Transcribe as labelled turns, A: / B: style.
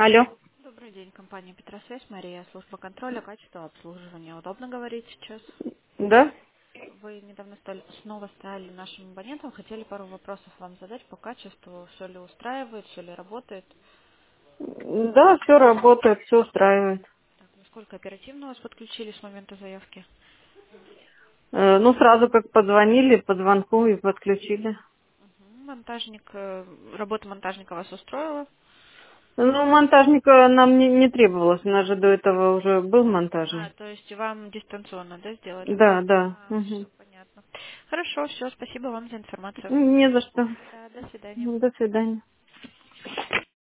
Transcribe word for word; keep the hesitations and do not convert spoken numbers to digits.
A: Алло.
B: Добрый день, компания Петросвязь, Мария, служба контроля, качества обслуживания. Удобно говорить сейчас?
A: Да?
B: Вы недавно стали, снова стали нашим абонентом, хотели пару вопросов вам задать по качеству, все ли устраивает, все ли работает.
A: Да, все работает, все устраивает.
B: Так, насколько оперативно вас подключили с момента заявки?
A: Э, Ну, сразу как позвонили, по звонку и подключили.
B: Мгм. Монтажник, э, работа монтажника вас устроила?
A: Ну, монтажника нам не, не требовалось, у нас же до этого уже был
B: А,
A: монтажник.
B: то есть вам дистанционно, да, сделали?
A: Да, да.
B: А, все
A: Мгм.
B: понятно. Хорошо, все, спасибо вам за информацию.
A: Не за что.
B: Да, до свидания.
A: До свидания.